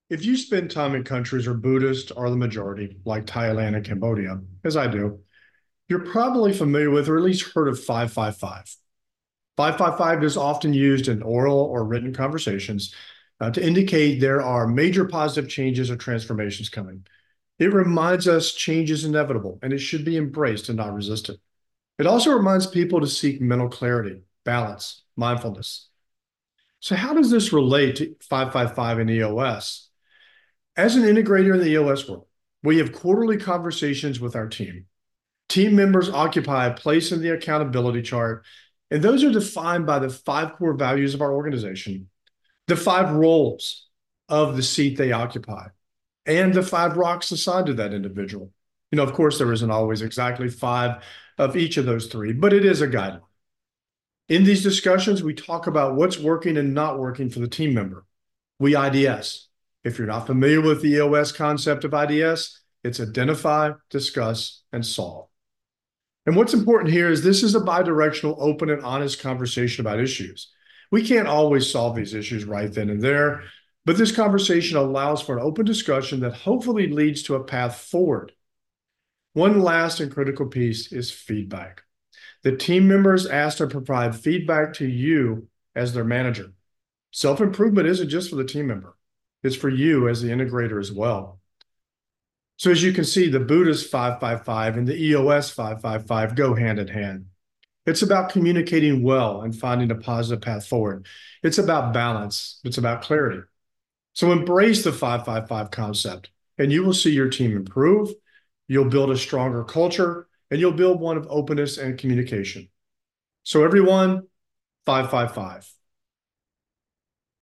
If you spend time in countries where Buddhists are the majority, like Thailand and Cambodia, as I do, you're probably familiar with or at least heard of 555. 555 is often used in oral or written conversations to indicate there are major positive changes or transformations coming. It reminds us change is inevitable and it should be embraced and not resisted. It also reminds people to seek mental clarity, balance, mindfulness. So, how does this relate to 555 and EOS? As an integrator in the EOS world, we have quarterly conversations with our team. Team members occupy a place in the accountability chart, and those are defined by the five core values of our organization, the five roles of the seat they occupy, and the five rocks assigned to that individual. Of course, there isn't always exactly five of each of those three, but it is a guideline. In these discussions, we talk about what's working and not working for the team member. We IDS. If you're not familiar with the EOS concept of IDS, it's identify, discuss, and solve. And what's important here is this is a bidirectional, open, and honest conversation about issues. We can't always solve these issues right then and there, but this conversation allows for an open discussion that hopefully leads to a path forward. One last and critical piece is feedback. The team members asked to provide feedback to you as their manager. Self-improvement isn't just for the team member. It's for you as the integrator as well. So as you can see, the Buddhist 555 and the EOS 555 go hand in hand. It's about communicating well and finding a positive path forward. It's about balance. It's about clarity. So embrace the 555 concept and you will see your team improve. You'll build a stronger culture and you'll build one of openness and communication. So everyone, 555.